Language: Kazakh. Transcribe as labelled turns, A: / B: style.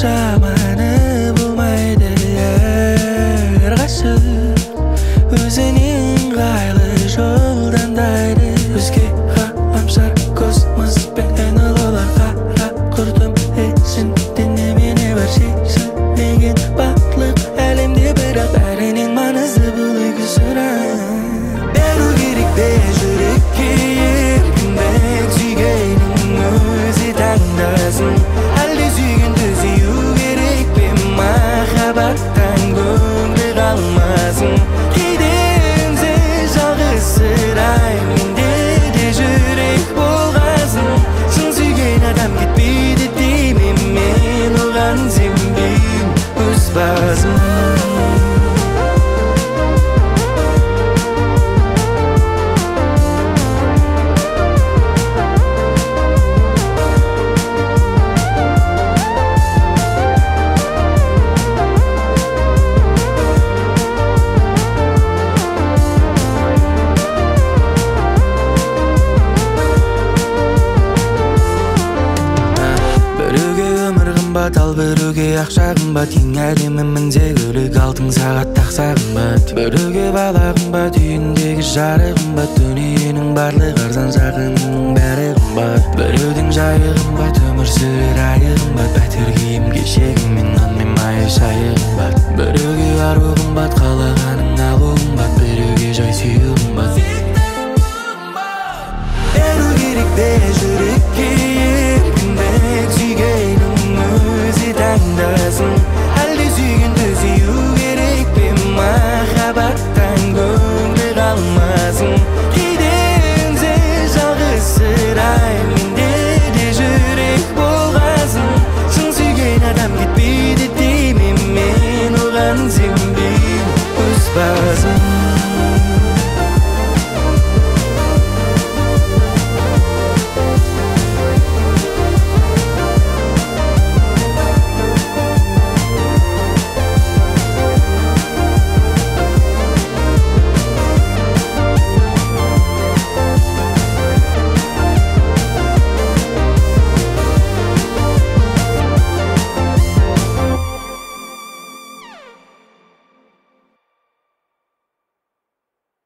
A: жаманы болмайды әрқашан өзіне ыңғайлы жолдандайды өзге ғаламшар космоспен олар қара құртым ішін денемені бар шешілмеген бақытлық әлемде бірақ бәрінен маңызды бұл екі сұрақ беру керек пе жүрекке еркіндік сүйгеннің өзі таңдасын әлде сүйгенді сүю керек пе махаббаттан көңілі қалмасын кейде үнсіз жалғызсыраймын менде жүрек болғасын шын сүйген адам кетпейді деймін мен оған сенбеймін өз басым ал біреуге ақша қымбат ең әдемімін де көлік алтын сағат тақса қымбат біреуге бала қымбат үйіндегі жары қымбат дүниенің барлық арзан жақынның бәрі қымбат біреудің жайы қымбат өмір сүрер айы қымбат пәтер киім кешегім мен нан мен майы шайы қымбат